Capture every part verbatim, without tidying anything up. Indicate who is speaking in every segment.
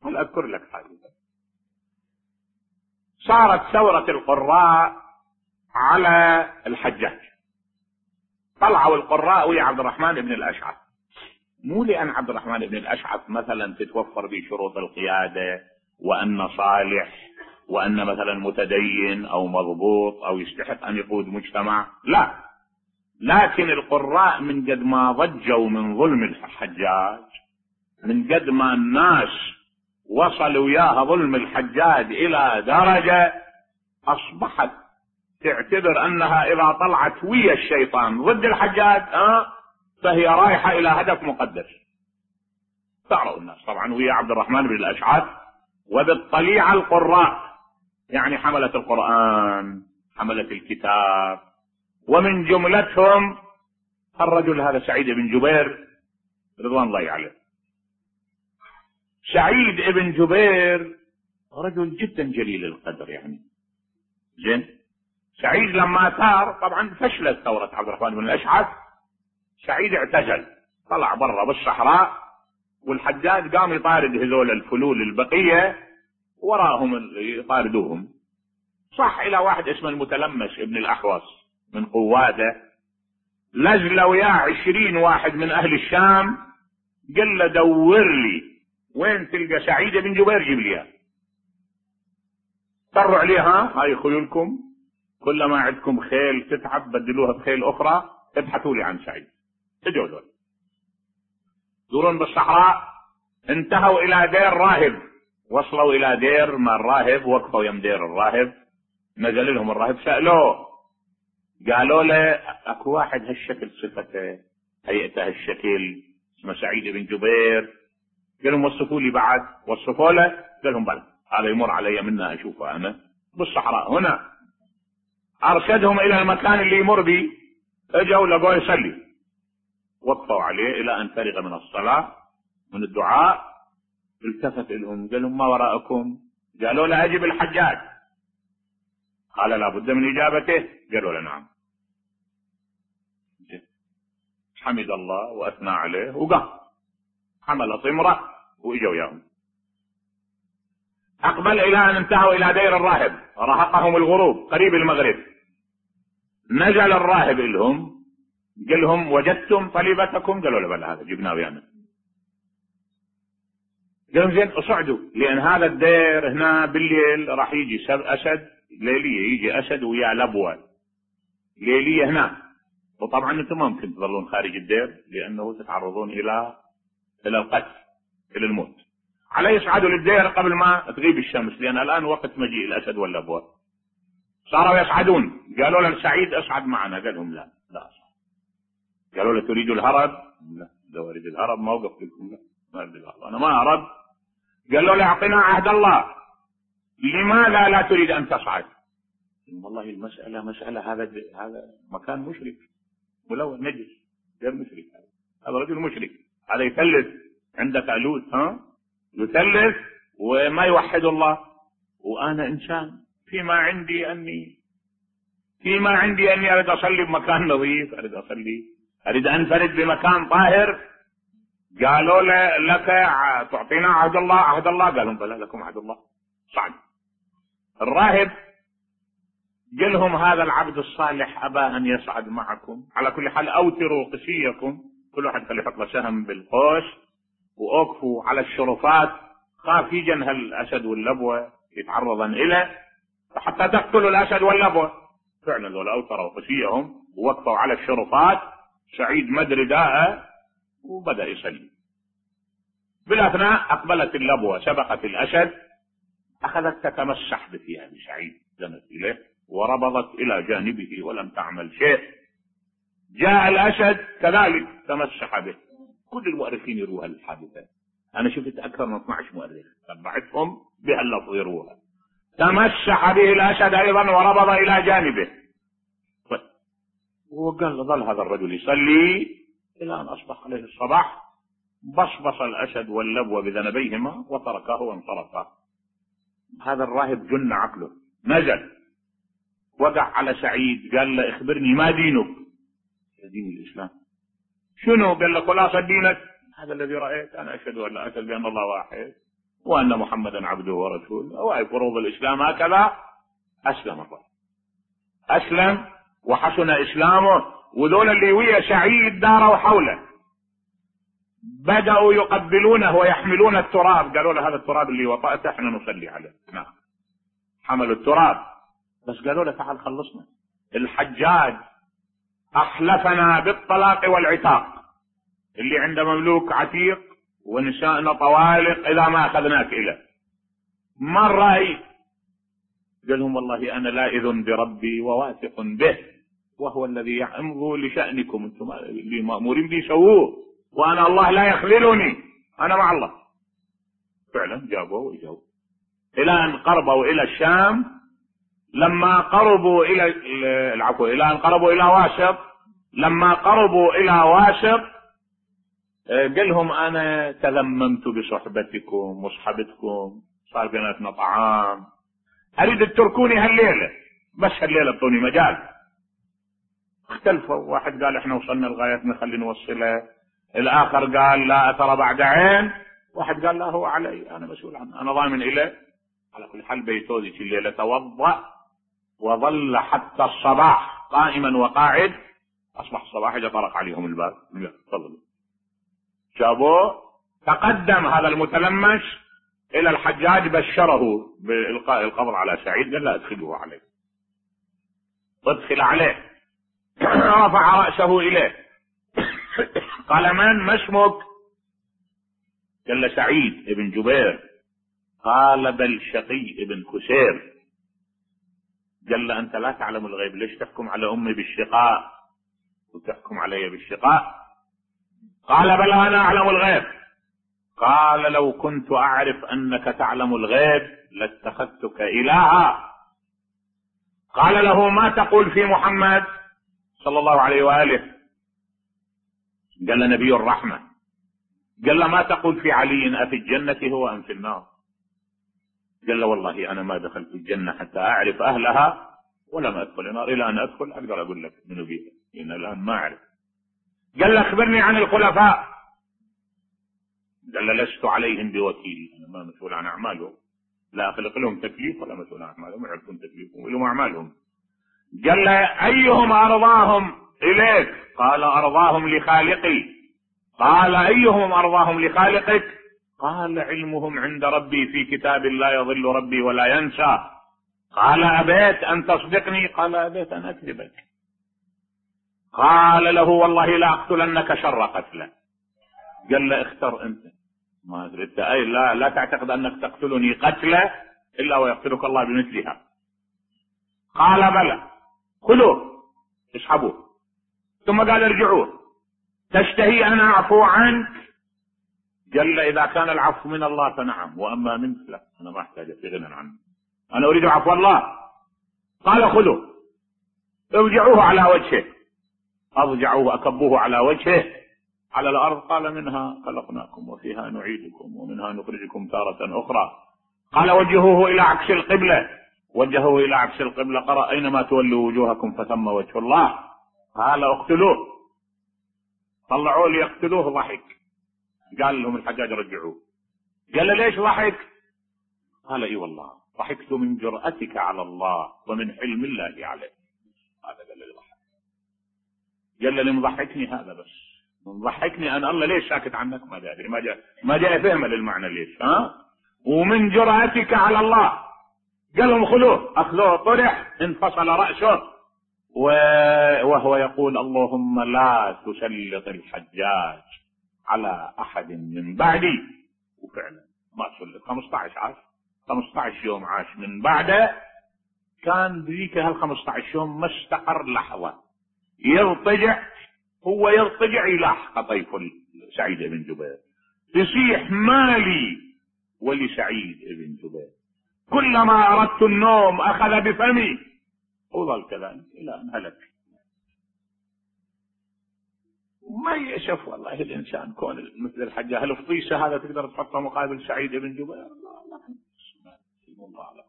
Speaker 1: هل أذكر لك حادثة. صارت ثورة القراء على الحجاج، طلعوا القراء ويا عبد الرحمن بن الأشعث، مو لأن عبد الرحمن بن الأشعث مثلا تتوفر به شروط القيادة وأن صالح وأن مثلا متدين أو مضبوط أو يستحق أن يقود مجتمع، لا، لكن القراء من قد ما ضجوا من ظلم الحجاج، من قد ما الناس وصلوا وياها ظلم الحجاج إلى درجة أصبحت تعتبر أنها إذا طلعت ويا الشيطان ضد الحجاج أه فهي رايحة إلى هدف مقدس. تعرفوا الناس طبعا ويا عبد الرحمن بن الأشعث، وبالطليعة القراء يعني حملة القرآن، حملة الكتاب، ومن جملتهم الرجل هذا سعيد بن جبير رضوان الله عليه. سعيد بن جبير رجل جدا جليل القدر يعني زين. سعيد لما ثار طبعا فشلت ثورة عبد الرحمن بن الأشعث، سعيد اعتزل طلع برا بالصحراء، والحجاج قام يطارد هذول الفلول البقية وراهم يطاردوهم. صح الى واحد اسمه المتلمس ابن الأحوص من قواده لجل وياه عشرين واحد من اهل الشام، قال له دور لي وين تلقى سعيد بن جبير جيب لي اياه. طروا عليها هاي خيولكم، كلما عندكم خيل تتعب بدلوها بخيل اخرى، ابحثوا لي عن سعيد. اجوا دول دورون بالصحراء، انتهوا الى دير راهب، وصلوا الى دير ما الراهب، وقفوا يم دير الراهب، نزل لهم الراهب سألوه، قالوا له اكو واحد هالشكل صفته هيئته هالشكل اسمه سعيد بن جبير، قال لهم وصفوا لي بعد، وصفوا له، قال لهم بلى هذا يمر علي منا اشوفه انا بالصحراء هنا. ارشدهم الى المكان اللي يمر به، اجوا لقوه يصلي، وقفوا عليه الى ان فرغ من الصلاة من الدعاء، التفت لهم قال لهم ما وراءكم؟ قالوا له اجب الحجاج. قال لا بد من اجابته، قالوا له نعم. حمد الله واثنى عليه وقام حمل طمره واجوا وياهم. اقبل الى ان انتهوا الى دير الراهب، رهقهم الغروب قريب المغرب، نزل الراهب لهم قال لهم وجدتم طليبتكم؟ قالوا له بلى هذا جبناه ويانا. قال لهم زين اصعدوا، لان هذا الدير هنا بالليل راح يجي اسد ليليه، يجي اسد ويا لبوه ليليه هنا، وطبعا انتم ما ممكن تظلون خارج الدير لانه تتعرضون الى الى القتل الى الموت. على يصعدوا للدير قبل ما تغيب الشمس، لان الان وقت مجيء الاسد واللبوه. صاروا يصعدون، قالوا له سعيد اصعد معنا، قال لهم لا لا أصعد. قالوا له تريد الهرب؟ لا لو اريد الهرب ما اوقف لكم، لا ما اريد الهرب انا ما اهرب. قالوا له اعطنا عهد الله، لماذا لا تريد ان تصعد؟ والله المسألة مسألة هذا هذا مكان مشرك ملون نجس غير مشرك، هذا رجل مشرك، هذا يثلث عندك علود ها يثلث وما يوحد الله، وانا انسان فيما عندي اني فيما عندي اني اريد اصلي بمكان نظيف، اريد اصلي اريد انفرد بمكان طاهر. قالوا له لك تعطينا عهد الله؟ عهد الله؟ قالوا بلى لكم عهد الله. صعد الراهب قال لهم هذا العبد الصالح ابى ان يصعد معكم، على كل حال اوتروا قسيكم، كل واحد خلي يحط له سهم بالقوس، واوقفوا على الشرفات، خاف يجن هالاسد واللبوه يتعرضن اليه حتى تقتلوا الاسد واللبوه. فعلا ذولا اوتروا قسيهم ووقفوا على الشرفات، سعيد مد رداءه وبدا يصلي. بالاثناء اقبلت اللبوه سبقت الاسد، اخذت تتمسح بثياب سعيد، دنت اليه وربضت الى جانبه ولم تعمل شيء. جاء الاسد كذلك تمسح به. كل المؤرخين يروها الحادثه، انا شفت اكثر من اثني عشر مؤرخ تبعتهم بهاللفظ يروها. تمسح به الاسد ايضا وربض الى جانبه. وقال ظل هذا الرجل يصلي الى ان اصبح عليه الصباح، بصبص الاسد واللبو بذنبيهما وتركاه وانصرفا. هذا الراهب جن عقله، نزل وقع على سعيد قال له اخبرني ما دينك؟ دين الاسلام. شنو؟ قال له خلاصة دينك هذا الذي رأيت، انا اشهد ان لا اله الا الله واحد وأن محمدا عبده ورسوله وأي فروض الإسلام هكذا، أسلم الرجل، أسلم وحسن إسلامه. وذول اللي ويا سعيد داروا حوله، بدأوا يقبلونه ويحملون التراب، قالوا له هذا التراب اللي وطأته احنا نصلي عليه. نعم، حملوا التراب، بس قالوا له تعال خلصنا، الحجاج أحلفنا بالطلاق والعتاق، اللي عنده مملوك عتيق ونسائنا طوالق إذا ما أخذناك إليه، ما الرأي؟ قال لهم والله أنا لائذ بربي وواثق به، وهو الذي يمضوا لشأنكم، أنتم اللي مأمورين به سووه، وأنا الله لا يخذلني، أنا مع الله. فعلا جابوا وجابوا إلى أن قربوا إلى الشام. لما قربوا إلى العفو إلى أن قربوا إلى واسط، لما قربوا إلى واسط قال لهم أنا تذممت بصحبتكم وصحبتكم، صار بيناتنا طعام، أريد تتركوني هالليلة، بس هالليلة اعطوني مجال. اختلفوا، واحد قال احنا وصلنا لغايتنا خلينا نوصله، الآخر قال لا أثر بعد عين، واحد قال لا هو علي أنا مسؤول عنه، أنا ضامن إليه. على كل حال بيتوا ذيك الليلة توضأ وظل حتى الصباح قائما وقاعد. أصبح الصباح إذا طرق عليهم الباب، تفضلوا. جابوه، تقدم هذا المتلمس إلى الحجاج، بشره بإلقاء القبض على سعيد، قال لا ادخلوه عليه، ادخل عليه. رفع رأسه إليه، قال من ما اسمك؟ قال سعيد ابن جبير. قال بل شقي ابن كسير. قال له أنت لا تعلم الغيب، ليش تحكم على أمي بالشقاء وتحكم علي بالشقاء؟ قال بل أنا أعلم الغيب. قال لو كنت أعرف أنك تعلم الغيب لاتخذتك إلها. قال له ما تقول في محمد صلى الله عليه وآله؟ قال له نبي الرحمة. قال له ما تقول في علي، أفي الجنة هو أم في النار؟ قال له والله أنا ما دخلت الجنة حتى أعرف أهلها ولم أدخل النار، إلى أن أدخل أقدر أقول لك منو بيها، إن الآن ما أعرف. قال له أخبرني عن الخلفاء. قال له لست عليهم بوكيل، أنا ما مسؤول عن أعمالهم، لا أخلق لهم تكليف ولا مسؤول عن أعمالهم، يعرفون تكليفهم ولهم أعمالهم. قال له أيهم أرضاهم إليك؟ قال أرضاهم لخالقي. قال أيهم أرضاهم لخالقك؟ قال علمهم عند ربي في كتاب لا يضل ربي ولا ينسى. قال أبيت أن تصدقني؟ قال أبيت أن أكذبك. قال له والله لا أقتلنك شر قتله. قال له اختر أنت، ما أدري أي لا, لا تعتقد أنك تقتلني قتله إلا ويقتلك الله بمثلها. قال بلى، خذوه اسحبوه. ثم قال ارجعوه، تشتهي أنا أعفو عنك؟ قال له إذا كان العفو من الله فنعم، وأما منك لا، أنا ما أحتاج في غنى عنه، أنا أريد عفو الله. قال خذوه ارجعوه على وجهه. أرجعوه أكبوه على وجهه على الأرض. قال منها خلقناكم وفيها نعيدكم ومنها نخرجكم تارة أخرى. قال وجهوه إلى عكس القبلة. وجهوه إلى عكس القبلة. قرأ أينما تولوا وجوهكم فثم وجه الله. قال اقتلوه. طلعوه ليقتلوه، ضحك. قال لهم الحجاج رجعوه. قال له ليش ضحك؟ قال اي والله ضحكت من جرأتك على الله ومن حلم الله عليك. هذا قال لي ضحك. قال له اللي مضحكني هذا، بس مضحكني أن الله ليش ساكت عنك؟ ما ادري، ما جاء ما جاء فهمه للمعنى ليش. ها ومن جرأتك على الله. قال لهم خذوه. اخذوه، طرح، انفصل رأسه وهو يقول اللهم لا تسلط الحجاج على احد من بعدي. وفعلا ما سلط. خمسة عشر عاش، خمسة عشر يوم عاش من بعده. كان ذيك هال خمسة عشر يوم ما استقر لحظة. يرتجع، هو يرتجع يلاحق طيف سعيد بن جبير، يصيح مالي ولسعيد بن جبير. كلما اردت النوم اخذ بفمي، وظل كذلك الى ان هلك. ما يشوف والله الانسان كون مثل الحجاج. الفطيسه هذا تقدر تحطه مقابل سعيد بن جبير؟ لا لا.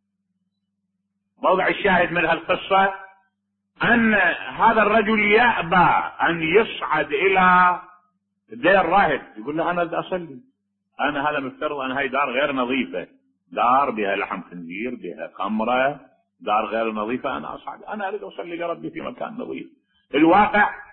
Speaker 1: موضع الشاهد من هالقصه ان هذا الرجل يأبى ان يصعد الى دير راهب. يقول له انا بدي اصلي، انا هذا مفترض ان هاي دار غير نظيفة، دار بها لحم خنزير، بها خمرة، دار غير نظيفة، انا اصعد، انا اريد اصلي لربي في مكان نظيف. الواقع